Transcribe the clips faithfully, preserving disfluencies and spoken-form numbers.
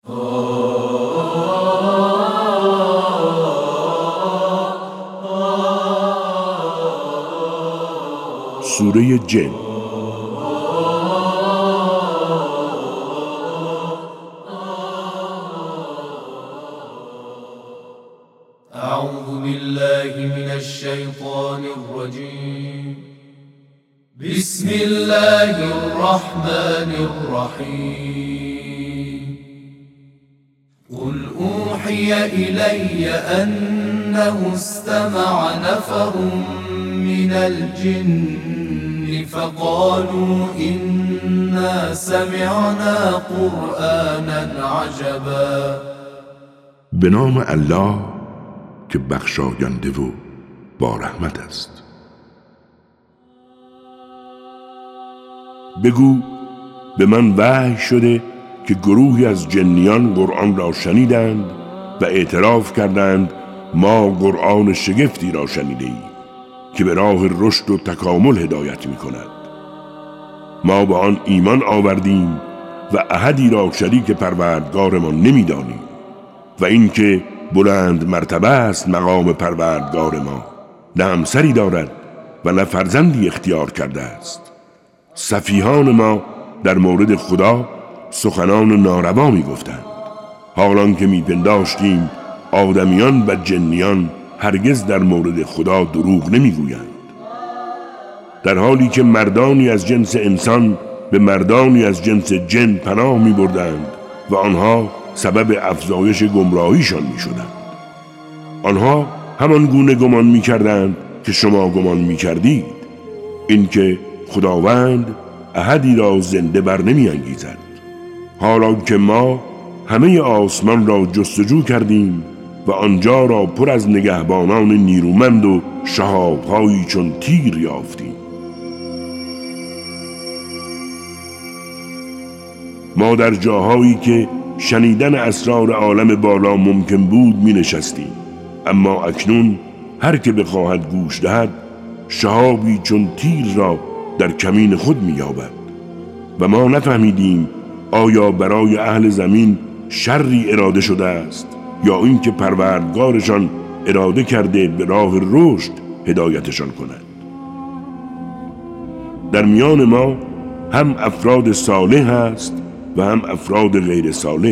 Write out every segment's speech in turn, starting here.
سوره جن. اعوذ بالله من الشیطان الرجیم. بسم الله الرحمن الرحیم. قل اوحی الی انه استمع نفر من الجن فقالوا إنا سمعنا قرآنا عجبا. به نام الله که بخشاینده و با رحمت است. بگو به من وحی شده که گروهی از جنیان قرآن را شنیدند و اعتراف کردند ما قرآن شگفتی را شنیده ایم که به راه رشد و تکامل هدایت می کند. ما با آن ایمان آوردیم و احدی را شریک پروردگارمان نمی دانیم و اینکه بلند مرتبه است مقام پروردگار ما، نه همسری دارد و نه فرزندی اختیار کرده است. سفیهان ما در مورد خدا سخنان ناروا می گفتند، حالان که می پنداشتیم آدمیان و جنیان هرگز در مورد خدا دروغ نمی گویند. در حالی که مردانی از جنس انسان به مردانی از جنس جن پناه می بردند و آنها سبب افزایش گمراهیشان می شدند. آنها همان گونه گمان می کردند که شما گمان می کردید، اینکه خداوند احدی را زنده بر نمی انگیزد، حالا که ما همه آسمان را جستجو کردیم و آنجا را پر از نگهبانان نیرومند و شهاب‌هایی چون تیر یافتیم. ما در جاهایی که شنیدن اسرار عالم بالا ممکن بود می نشستیم، اما اکنون هر که بخواهد گوش دهد شهابی چون تیر را در کمین خود می یابد و ما نفهمیدیم آیا برای اهل زمین شری اراده شده است یا اینکه پروردگارشان اراده کرده به راه رشد هدایتشان کند. در میان ما هم افراد صالح هست و هم افراد غیر صالح.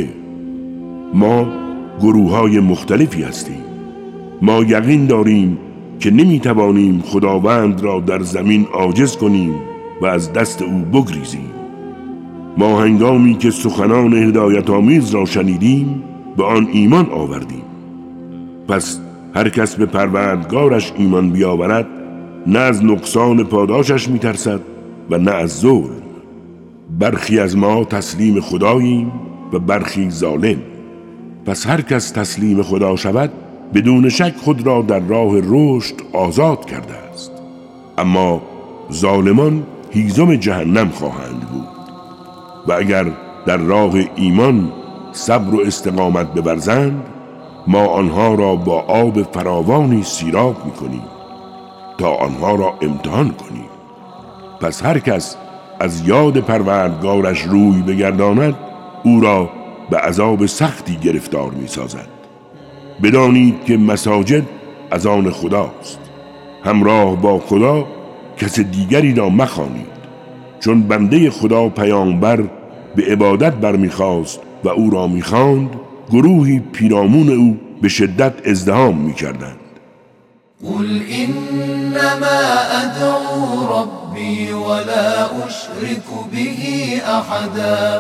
ما گروه‌های مختلفی هستیم. ما یقین داریم که نمیتوانیم خداوند را در زمین عاجز کنیم و از دست او بگریزیم. ما هنگامی که سخنان هدایت آمیز را شنیدیم به آن ایمان آوردیم. پس هر کس به پروردگارش ایمان بیاورد نه از نقصان پاداشش میترسد و نه از ظلم. برخی از ما تسلیم خداییم و برخی ظالم. پس هر کس تسلیم خدا شود بدون شک خود را در راه رشد آزاد کرده است، اما ظالمان هیزم جهنم خواهند بود. و اگر در راه ایمان صبر و استقامت بورزند ما آنها را با آب فراوانی سیراب می‌کنیم تا آنها را امتحان کنیم. پس هر کس از یاد پروردگارش روی بگرداند او را به عذاب سختی گرفتار می‌سازد. بدانید که مساجد از آن خداست. همراه با خدا کس دیگری را مخوانید، چون بنده خدا پیامبر به عبادت برمیخواست و او را میخواند، گروهی پیرامون او به شدت ازدحام میکردند. قل انما ادعو ربی ولا اشرك به احدا.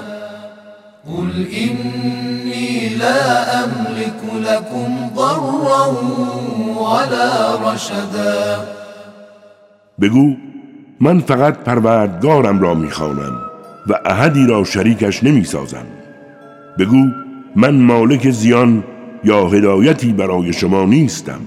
قل انی لا املك لكم ضرا ولا رشدا. بگو من فقط پروردگارم را میخوانم و احدی را شریکش نمیسازم. بگو من مالک زیان یا هدایتی برای شما نیستم.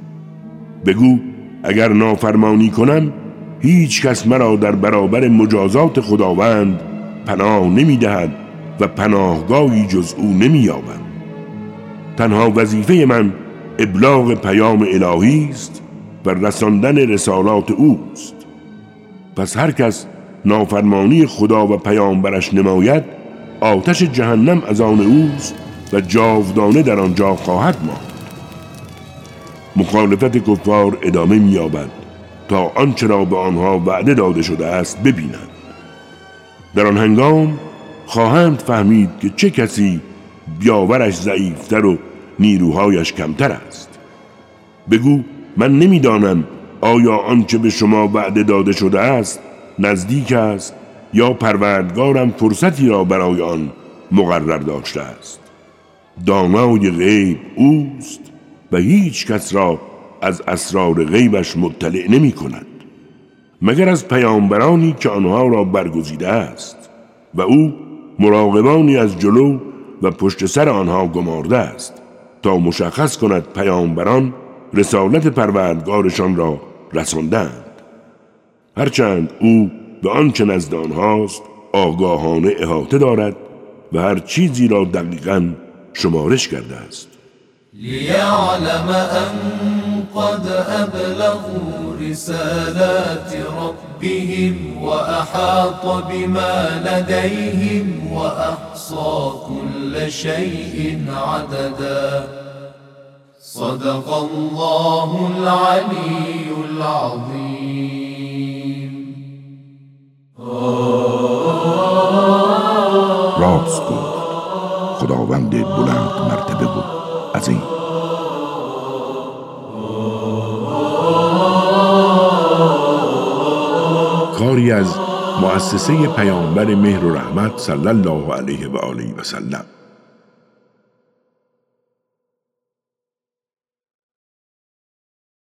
بگو اگر نافرمانی کنم هیچ کس مرا در برابر مجازات خداوند پناه نمیدهد و پناهگاهی جز او نمییابم. تنها وظیفه من ابلاغ پیام الهی است و رساندن رسالات اوست. پس هر کس نافرمانی خدا و پیامبرش نماید آتش جهنم از آن اوست و جاودانه در آنجا خواهد ماند. مخالفت کفار ادامه می‌یابد تا آنچه را به آنها وعده داده شده است ببینند. در آن هنگام خواهند فهمید که چه کسی بیاورش ضعیفتر و نیروهایش کمتر است. بگو من نمیدانم آیا آنچه به شما وعده داده شده است نزدیک است یا پروردگارم فرصتی را برای آن مقرر داشته است. دانای غیب اوست و هیچ کس را از اسرار غیبش مطلع نمی کند مگر از پیامبرانی که آنها را برگزیده است و او مراقبانی از جلو و پشت سر آنها گمارده است تا مشخص کند پیامبران رسالت پروردگارشان را رساندند، هرچند او به آنچه نزد آنهاست آگاهانه احاطه دارد و هر چیزی را دقیقاً شمارش کرده است. لیعلم ان قد ابلغوا رسالات ربهم واحاط بما لديهم واحصى كل شيء عددا. صدق الله العلي العظيم. راست گفت خداوند بلند مرتبه و عظیم. کاری از مؤسسه پیامبر مهر و رحمت صلی الله علیه و آله و سلم.